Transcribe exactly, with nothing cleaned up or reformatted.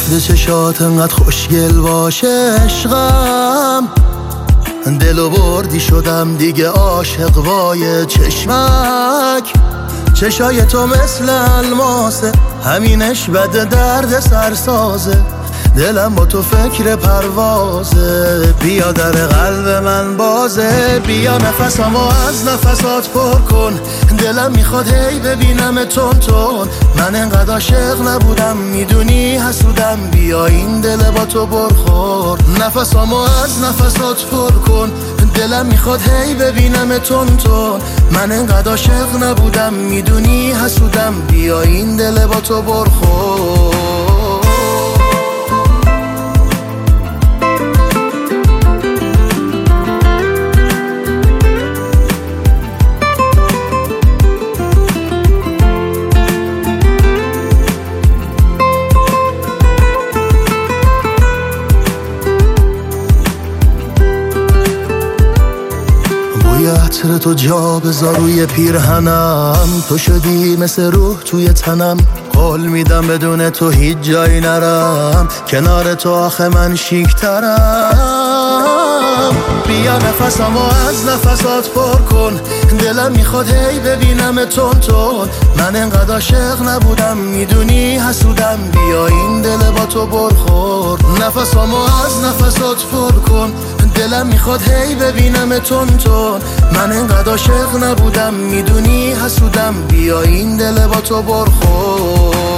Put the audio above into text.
گفته چشات انقدر خوشگل باشه عشقم، دلو بردی شدم دیگه عاشق وای چشمک. چشای تو مثل الماسه، همینش بده درد سرسازه، دلم با تو فکر پروازه. بیا در قلب من بازه، بیا نفسمو از نفسات پر کن، دلم میخواد هی ببینم تون تون. من انقدر عاشق نبودم میدونی حسودم، بیا این دل با تو برخور. نفسمو از نفسات پر کن، دلم میخواد هی ببینم تون تون. من انقدر عاشق نبودم میدونی حسودم، بیا این دل با تو برخور. عطر تو جا بذار روی پیرهنم، تو شدی مثل روح توی تنم. قول میدم بدون تو هیچ جایی نرم، کنار تو آخه من شیکترم. بیا نفسمو از نفسات پر کن، دلم میخواد هی ببینم تون تون. من انقدر عاشق نبودم میدونی حسودم، بیا این دل با تو برخور. نفسمو از نفسات پر کن، دلم میخواد هی ببینم تون تون. من انقدر عاشق نبودم میدونی حسودم، بیا این دل با تو برخور.